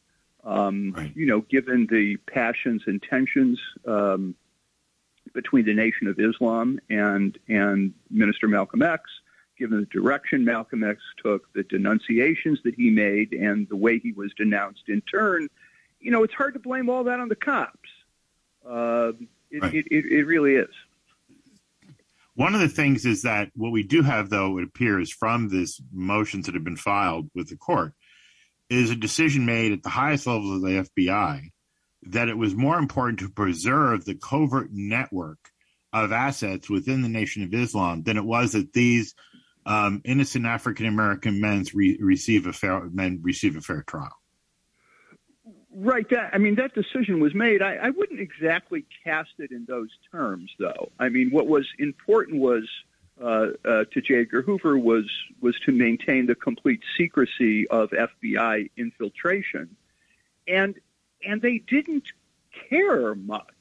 Um, right. You know, given the passions and tensions um, between the Nation of Islam and and Minister Malcolm X, given the direction Malcolm X took, the denunciations that he made, and the way he was denounced in turn, you know, it's hard to blame all that on the cops. Uh, it, right. it, it, it really is. One of the things is that what we do have, though, it appears from this motions that have been filed with the court, is a decision made at the highest levels of the F B I that it was more important to preserve the covert network of assets within the Nation of Islam than it was that these um, innocent African-American men re- receive a fair men receive a fair trial. Right. That, I mean, that decision was made. I, I wouldn't exactly cast it in those terms, though. I mean, what was important was Uh, uh, to J. Edgar Hoover was was to maintain the complete secrecy of F B I infiltration, and and they didn't care much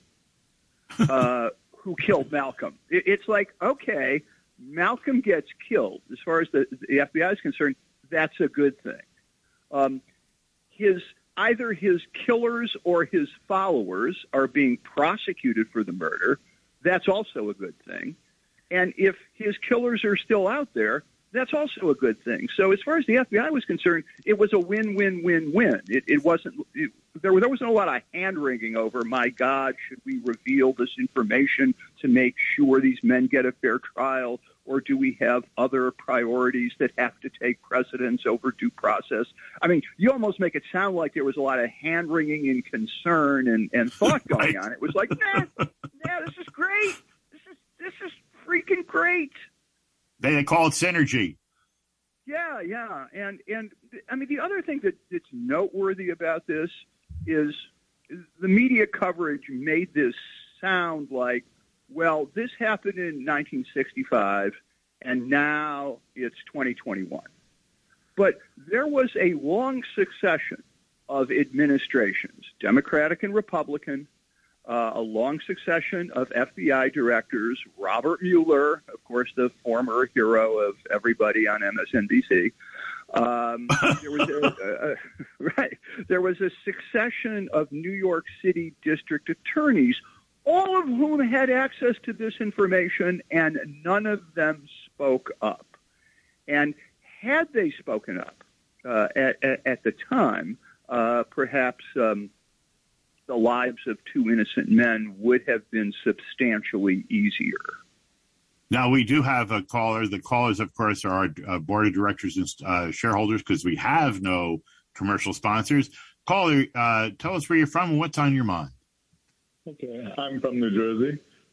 uh, who killed Malcolm. It, it's like, okay, Malcolm gets killed. As far as the, the F B I is concerned, that's a good thing. Um, his either his killers or his followers are being prosecuted for the murder. That's also a good thing. And if his killers are still out there, that's also a good thing. So as far as the F B I was concerned, it was a win-win-win-win. It, it wasn't it, there, there wasn't a lot of hand-wringing over, my God, should we reveal this information to make sure these men get a fair trial, or do we have other priorities that have to take precedence over due process? I mean, you almost make it sound like there was a lot of hand-wringing and concern and, and thought going right. on. It was like, nah, nah, this is great. This is this is freaking great. They, they call it synergy. Yeah, yeah. And, and I mean, the other thing that, that's noteworthy about this is the media coverage made this sound like, well, this happened in nineteen sixty-five, and now it's twenty twenty-one. But there was a long succession of administrations, Democratic and Republican, Uh, a long succession of F B I directors, Robert Mueller, of course, the former hero of everybody on M S N B C. Um, there was a, a, a, right, there was a succession of New York City district attorneys, all of whom had access to this information, and none of them spoke up. And had they spoken up uh, at, at, at the time, uh, perhaps um, the lives of two innocent men would have been substantially easier. Now, we do have a caller. The callers, of course, are our uh, board of directors and uh, shareholders, because we have no commercial sponsors. Caller, uh, tell us where you're from and what's on your mind. Okay, I'm from New Jersey.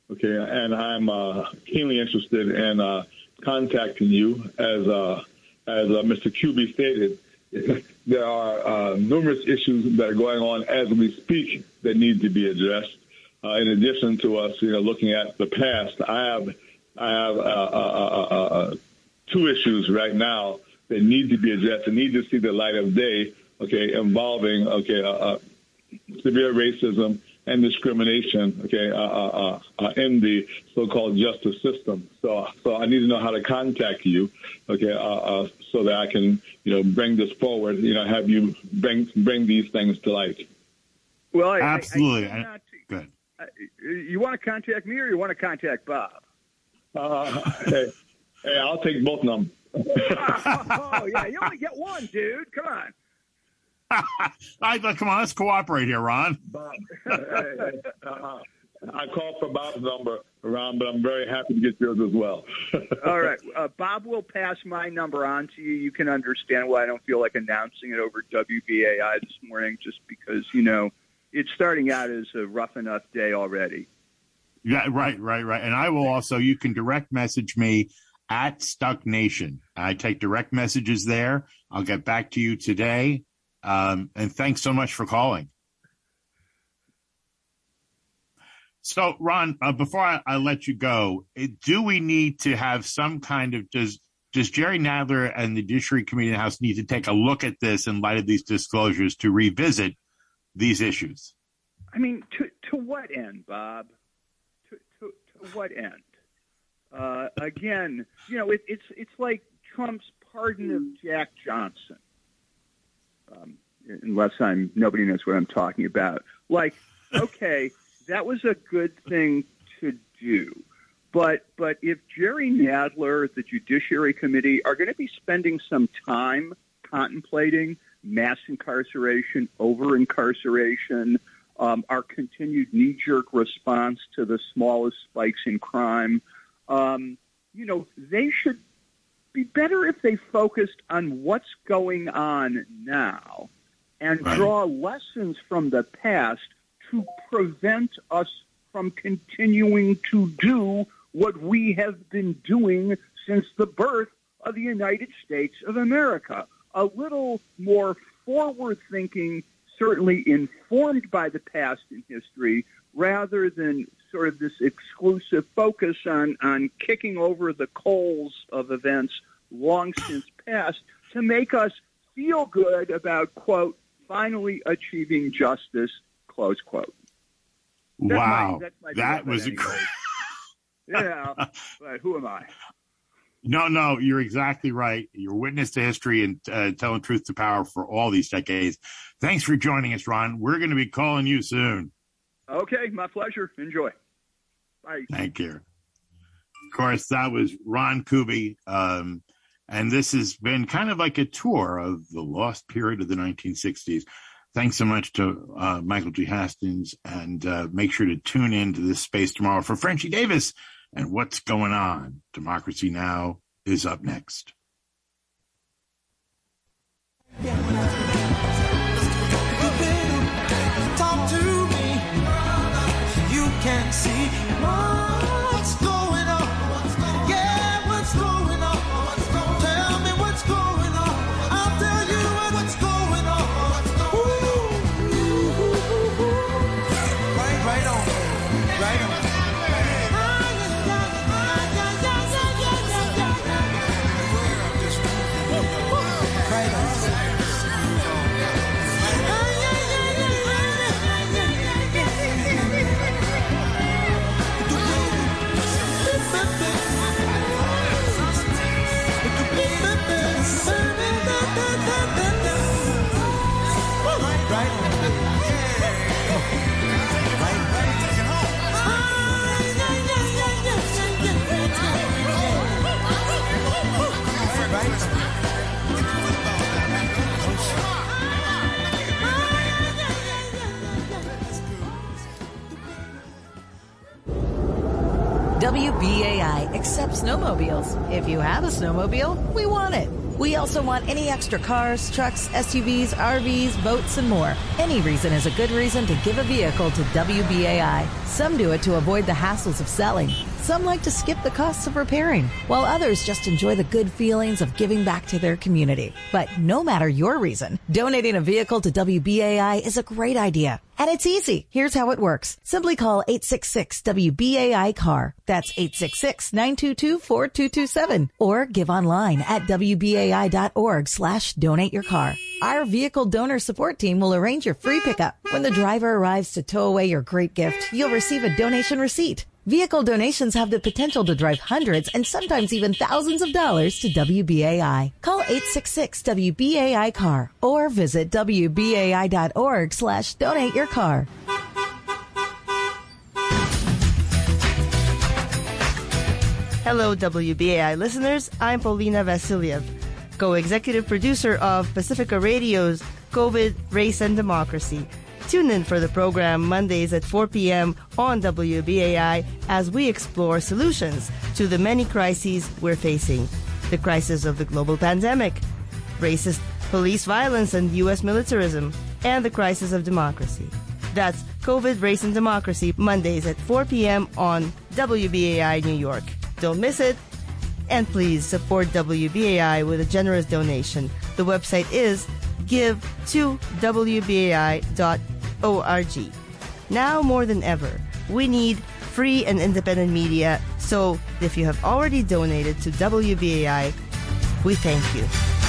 Okay, and I'm uh, keenly interested in uh, contacting you, as uh, as uh, Mister Kuby stated. There are uh, numerous issues that are going on as we speak that need to be addressed. Uh, in addition to us, you know, looking at the past, I have I have uh, uh, uh, uh, two issues right now that need to be addressed and need to see the light of day. Okay, involving okay uh, uh, severe racism and discrimination, okay, uh, uh, uh, in the so-called justice system. So, so I need to know how to contact you, okay, uh, uh, so that I can, you know, bring this forward. You know, have you bring bring these things to light. Well, I, absolutely. I, I not, Good. Uh, you want to contact me, or you want to contact Bob? Uh, hey, hey, I'll take both numbers. Oh yeah, you only get one, dude. Come on. I, come on, let's cooperate here, Ron. Bob, uh, I called for Bob's number, Ron, but I'm very happy to get yours as well. All right. Uh, Bob will pass my number on to you. You can understand why I don't feel like announcing it over W B A I this morning, just because, you know, it's starting out as a rough enough day already. Yeah, right, right, right. And I will also, you can direct message me at Stuck Nation. I take direct messages there. I'll get back to you today. Um, and thanks so much for calling. So, Ron, uh, before I, I let you go, it, do we need to have some kind of, does does Jerry Nadler and the Judiciary Committee in the House need to take a look at this in light of these disclosures to revisit these issues? I mean, to to what end, Bob? To to, to what end? Uh, again, you know, it, it's it's like Trump's pardon of Jack Johnson. Um, unless I'm, nobody knows what I'm talking about. Like, okay, that was a good thing to do. But, but if Jerry Nadler, the Judiciary Committee, are going to be spending some time contemplating mass incarceration, over-incarceration, um, our continued knee-jerk response to the smallest spikes in crime, um, you know, they should be better if they focused on what's going on now and right. draw lessons from the past to prevent us from continuing to do what we have been doing since the birth of the United States of America. A little more forward-thinking, certainly informed by the past in history, rather than sort of this exclusive focus on, on kicking over the coals of events long since past to make us feel good about, quote, finally achieving justice, close quote. That's wow. My, that's my that was a anyway. Yeah, but who am I? No, no, you're exactly right. You're witness to history and uh, telling truth to power for all these decades. Thanks for joining us, Ron. We're going to be calling you soon. Okay, my pleasure. Enjoy. Bye. Thank you. Of course, that was Ron Kuby. Um, and this has been kind of like a tour of the lost period of the nineteen sixties. Thanks so much to uh, Michael G. Hastings. And uh, make sure to tune in to this space tomorrow for Frenchie Davis and What's Going On. Democracy Now! Is up next. Talk to me. You can see what's going on. Yeah, what's going on? Tell me what's going on. I'll tell you what's going on. Ooh. Right, right on. Right on. Right on. W B A I accepts snowmobiles. If you have a snowmobile, we want it. We also want any extra cars, trucks, S U Vs, R Vs, boats, and more. Any reason is a good reason to give a vehicle to W B A I. Some do it to avoid the hassles of selling. Some like to skip the costs of repairing, while others just enjoy the good feelings of giving back to their community. But no matter your reason, donating a vehicle to W B A I is a great idea. And it's easy. Here's how it works. Simply call eight six six W B A I C A R. That's eight six six, nine two two, four two two seven. Or give online at W B A I dot org slash donate your car. Our vehicle donor support team will arrange your free pickup. When the driver arrives to tow away your great gift, you'll receive a donation receipt. Vehicle donations have the potential to drive hundreds and sometimes even thousands of dollars to W B A I. Call eight six six W B A I C A R or visit W B A I dot org slash donate your car. Hello, W B A I listeners. I'm Paulina Vasiliev, co-executive producer of Pacifica Radio's COVID, Race, and Democracy. Tune in for the program Mondays at four p.m. on W B A I as we explore solutions to the many crises we're facing. The crisis of the global pandemic, racist police violence and U S militarism, and the crisis of democracy. That's COVID, Race, and Democracy, Mondays at four p.m. on W B A I New York. Don't miss it. And please support W B A I with a generous donation. The website is give to W B A I dot org. Now more than ever, we need free and independent media, so if you have already donated to W B A I, we thank you.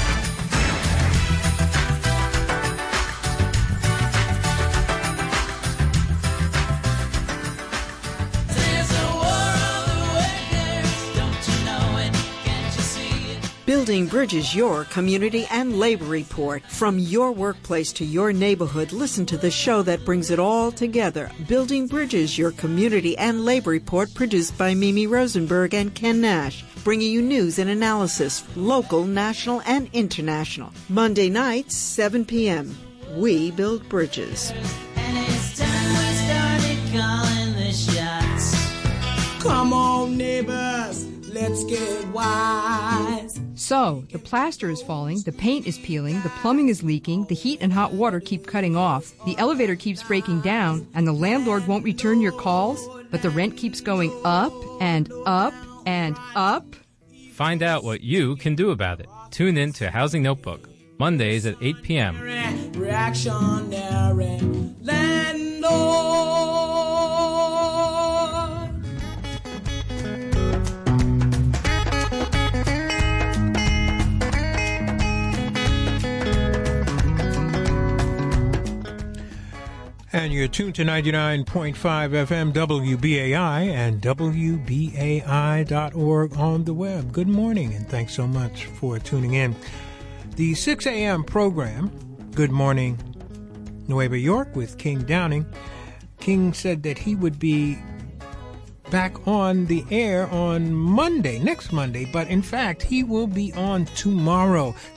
Building Bridges, your community and labor report. From your workplace to your neighborhood, listen to the show that brings it all together. Building Bridges, your community and labor report, produced by Mimi Rosenberg and Ken Nash, bringing you news and analysis, local, national, and international. Monday nights, seven p.m. We build bridges. And it's time we started calling the shots. Come on, neighbors, let's get wise. So, the plaster is falling, the paint is peeling, the plumbing is leaking, the heat and hot water keep cutting off, the elevator keeps breaking down, and the landlord won't return your calls, but the rent keeps going up and up and up. Find out what you can do about it. Tune in to Housing Notebook, Mondays at eight p.m. Reactionary landlord. And you're tuned to ninety-nine point five F M W B A I and W B A I dot org on the web. Good morning, and thanks so much for tuning in. The six a.m. program, Good Morning Nueva York with King Downing. King said that he would be back on the air on Monday, next Monday, but in fact, he will be on tomorrow.